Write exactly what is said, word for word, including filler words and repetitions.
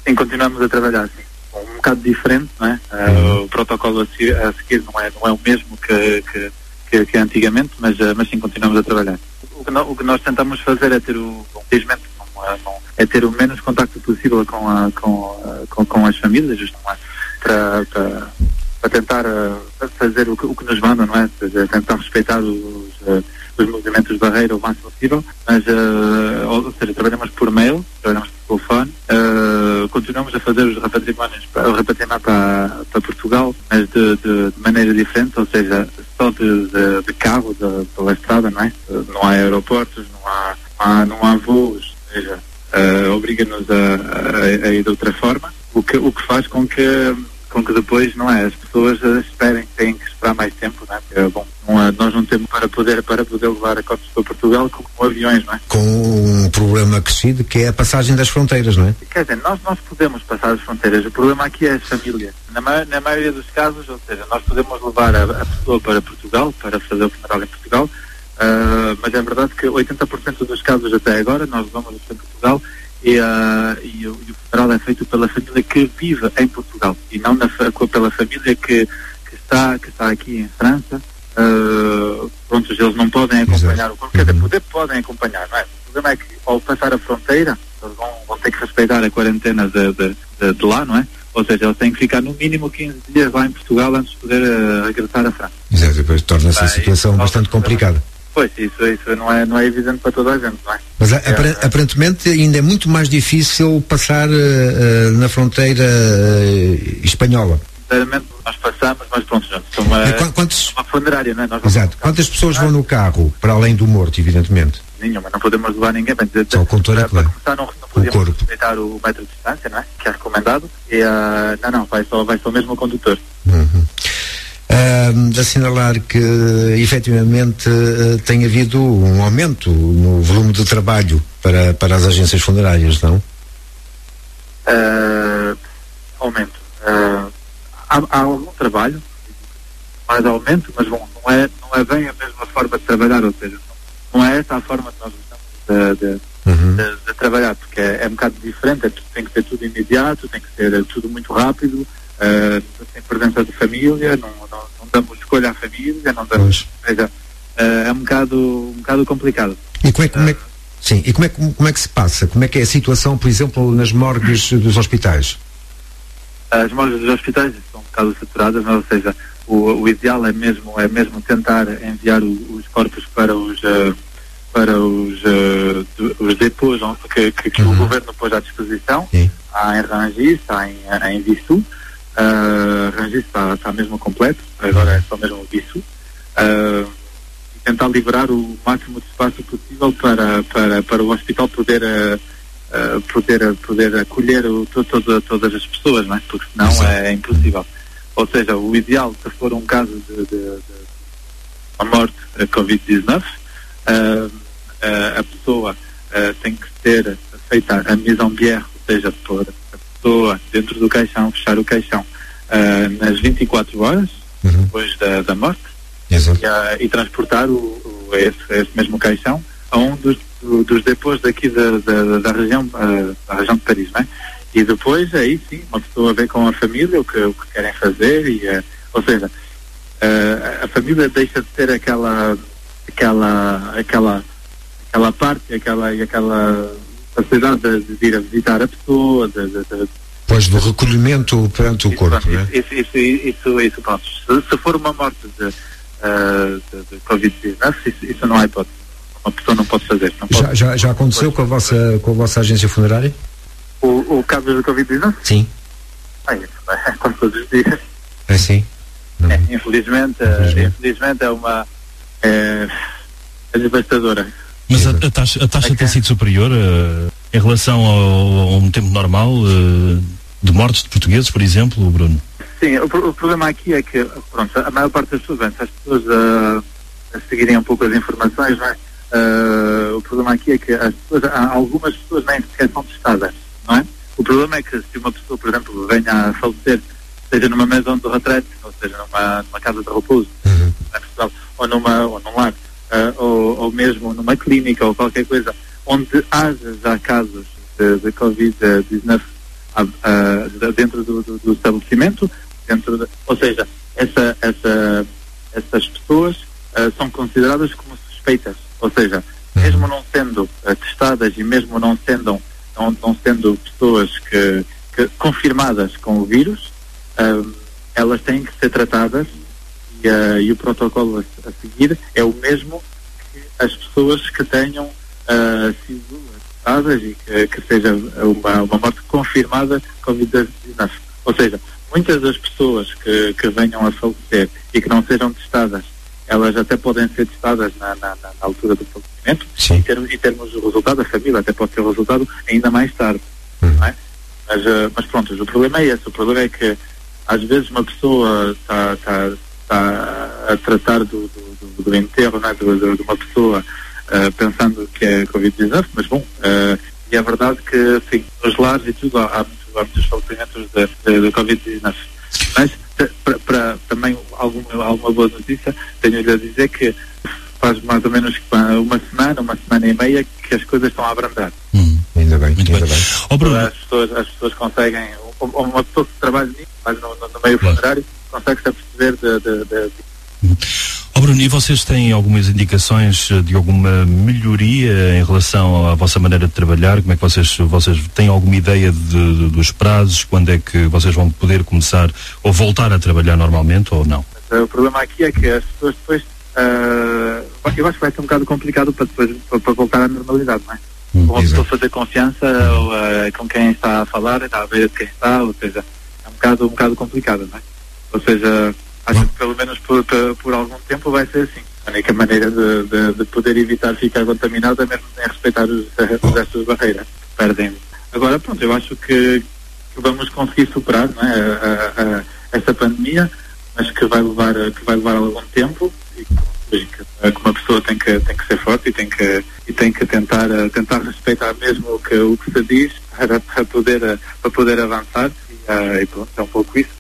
sim, continuamos a trabalhar, sim. Um bocado diferente, não é? Uh, o protocolo a seguir, a seguir não, é, não é o mesmo que, que, que, que antigamente, mas, uh, mas sim, continuamos a trabalhar. O que, no, o que nós tentamos fazer é ter o, infelizmente, não, não, é ter o menos contacto possível com, a, com, a, com, com as famílias, justo, não é? Para, para, para tentar uh, fazer o que, o que nos mandam, não é? Seja, tentar respeitar os, uh, os movimentos de barreira o máximo possível, mas, uh, ou seja, trabalhamos por mail, trabalhamos por telefone, uh, continuamos a fazer os repatriamentos, o repatriamento para, para Portugal, mas de, de, de maneira diferente, ou seja, só de, de, de carro, de, pela estrada, não é? Não há aeroportos, não há, não há, não há voos, ou seja, uh, obriga-nos a, a, a ir de outra forma, o que, o que faz com que com que depois, não é, as pessoas uh, esperem, têm que esperar mais tempo, não é? Porque, bom, não, uh, nós não temos para poder, para poder levar a cotas para Portugal com, com aviões, não é? Com um problema acrescido que é a passagem das fronteiras, não é? Quer dizer, nós, nós podemos passar as fronteiras, o problema aqui é as famílias. Na, ma- na maioria dos casos, ou seja, nós podemos levar a, a pessoa para Portugal, para fazer o funeral em Portugal, uh, mas é verdade que oitenta por cento dos casos até agora, nós levamos para Portugal, E, uh, e, o, e o funeral é feito pela família que vive em Portugal e não na, pela família que, que, está, que está aqui em França. Uh, pronto, eles não podem acompanhar Exato. o corpo, quer dizer, poder podem acompanhar, não é? O problema é que ao passar a fronteira eles vão, vão ter que respeitar a quarentena de, de, de, de lá, não é? Ou seja, eles têm que ficar no mínimo quinze dias lá em Portugal antes de poder uh, regressar à França. Exato, depois torna-se ah, a situação bastante complicada. Pois, isso, isso não, é, não é evidente para toda a gente, não é? Mas é, aparentemente ainda é muito mais difícil passar uh, na fronteira uh, espanhola. Sinceramente, nós passamos, mas pronto, já são uma, é, quantos... uma funerária, não é? Nós Exato. Quantas pessoas vão no carro, para além do morto, evidentemente? Nenhuma, não podemos levar ninguém. Bem, de, de, Só o condutor é para, para começar, não, não podemos respeitar o metro de distância, não é? Que é recomendado. E, uh, não, não, vai só, vai só mesmo o condutor. Uhum. Uh, de assinalar que efetivamente uh, tem havido um aumento no volume de trabalho para, para as agências funerárias, não? Uh, aumento. Uh, há, há algum trabalho, mais aumento, mas bom, não é, não é bem a mesma forma de trabalhar, ou seja, não é essa a forma que nós gostamos de, de, uhum. de, de trabalhar, porque é, é um bocado diferente, é, tem que ser tudo imediato, tem que ser tudo muito rápido. Uh, sem presença de família, não, não, não damos escolha à família, não damos, ou seja, uh, é um bocado, um bocado complicado. E como é, como é, sim, e como é, como é que se passa? Como é que é a situação, por exemplo, nas morgues dos hospitais? As morgues dos hospitais estão um bocado saturadas, não? Ou seja, o, o ideal é mesmo, é mesmo tentar enviar o, os corpos para os uh, para os, uh, os depôs que, que, que uhum. o governo pôs à disposição. Sim. Há em Rangis, há em, em Vissou. Uh, Rangis está, está mesmo completo, agora é só mesmo o Vissou, uh, e tentar liberar o máximo de espaço possível para, para, para o hospital poder, uh, uh, poder, poder acolher o, to, to, todas as pessoas, não é? Porque senão é, é impossível. Ou seja, o ideal, se for um caso de, de, de uma morte a covid dezenove, uh, uh, a pessoa uh, tem que ter feita a mise en bière, ou seja, por pessoa dentro do caixão, fechar o caixão uh, nas vinte e quatro horas uhum. depois da, da morte e, uh, e transportar o, o, esse, esse mesmo caixão a um dos, do, dos depôs daqui da, da, da, região, uh, da região de Paris, não é? E depois aí sim, uma pessoa vê com a família o que, o que querem fazer e, uh, ou seja, uh, a família deixa de ter aquela aquela aquela aquela parte, aquela aquela facilidade de, de ir a visitar a pessoa, de, de, de, pois do recolhimento perante o corpo, pronto, não é? Isso, isso, isso, isso pronto. Se, se for uma morte de, uh, de, de covid dezenove, isso, isso não há hipótese. Uma pessoa não pode fazer. Não já, pode, já, já aconteceu com a, vossa, com a vossa agência funerária? O, o caso de covid dezenove? Sim. Ah, isso é quase todos os dias. É sim? É, infelizmente, infelizmente. infelizmente é uma... É, é devastadora. Mas a, a taxa, a taxa é tem sido superior uh, em relação ao, a um tempo normal uh, de mortes de portugueses, por exemplo, Bruno? Sim, o, o problema aqui é que, pronto, a maior parte das pessoas, se as pessoas uh, a seguirem um pouco as informações, não é? Uh, o problema aqui é que as pessoas, algumas pessoas nem sequer são testadas, não é? O problema é que se uma pessoa, por exemplo, venha a falecer, seja numa maison de retraite, ou seja numa, numa casa de repouso, uhum. ou, numa, ou num lar, Uh, ou, ou mesmo numa clínica ou qualquer coisa onde haja já casos de, de covid dezenove, a, a, dentro do, do, do estabelecimento, dentro de, ou seja, essa, essa, essas pessoas uh, são consideradas como suspeitas, ou seja, mesmo não sendo uh, testadas e mesmo não sendo, não, não sendo pessoas que, que, confirmadas com o vírus, uh, elas têm que ser tratadas e, uh, e o protocolo a, a seguir é o mesmo que as pessoas que tenham uh, sido testadas e que, que seja uma, uma morte confirmada com covid dezenove. Ou seja, muitas das pessoas que, que venham a falecer e que não sejam testadas, elas até podem ser testadas na, na, na altura do falecimento e, ter, e termos o resultado, a família até pode ter o resultado ainda mais tarde. Uhum. Não é? Mas, uh, mas pronto, o problema é esse. O problema é que às vezes uma pessoa está tá, tá a tratar do, do, do enterro, né, do, do, de uma pessoa uh, pensando que é covid dezenove, mas bom, uh, e é verdade que sim, nos lares e tudo há, há, há muitos falecimentos de, de, de covid dezenove. Mas para também alguma, alguma boa notícia, tenho-lhe a dizer que faz mais ou menos uma semana, uma semana e meia que as coisas estão a abrandar. Hum, ainda bem, muito ainda bem. bem. Oh, Bruno. As pessoas, as pessoas conseguem, uma pessoa que trabalha nisso, mas no, no, no meio funerário, consegue-se aperceber de, de, de... Hum. Oh, Bruno, e vocês têm algumas indicações de alguma melhoria em relação à vossa maneira de trabalhar? Como é que vocês, vocês têm alguma ideia de, de, dos prazos? Quando é que vocês vão poder começar ou voltar a trabalhar normalmente ou não? Mas, uh, o problema aqui é que as pessoas depois, uh, eu acho que vai ser um bocado complicado para depois para, para voltar à normalidade, não é? Hum, uma pessoa fazer confiança ou, uh, com quem está a falar, a ver de quem está, ou seja, é um bocado, um bocado complicado, não é? Ou seja, acho que pelo menos por, por, por algum tempo vai ser assim. A única maneira de, de, de poder evitar ficar contaminado é mesmo em respeitar os, os estas barreiras que perdem. Agora, pronto, eu acho que, que vamos conseguir superar, não é, a, a, a, essa pandemia, mas que vai levar, que vai levar algum tempo e que, que uma pessoa tem que, tem que ser forte e tem que, e tem que tentar, tentar respeitar mesmo o que, o que se diz para, para, poder, para poder avançar e, e pronto, é um pouco isso.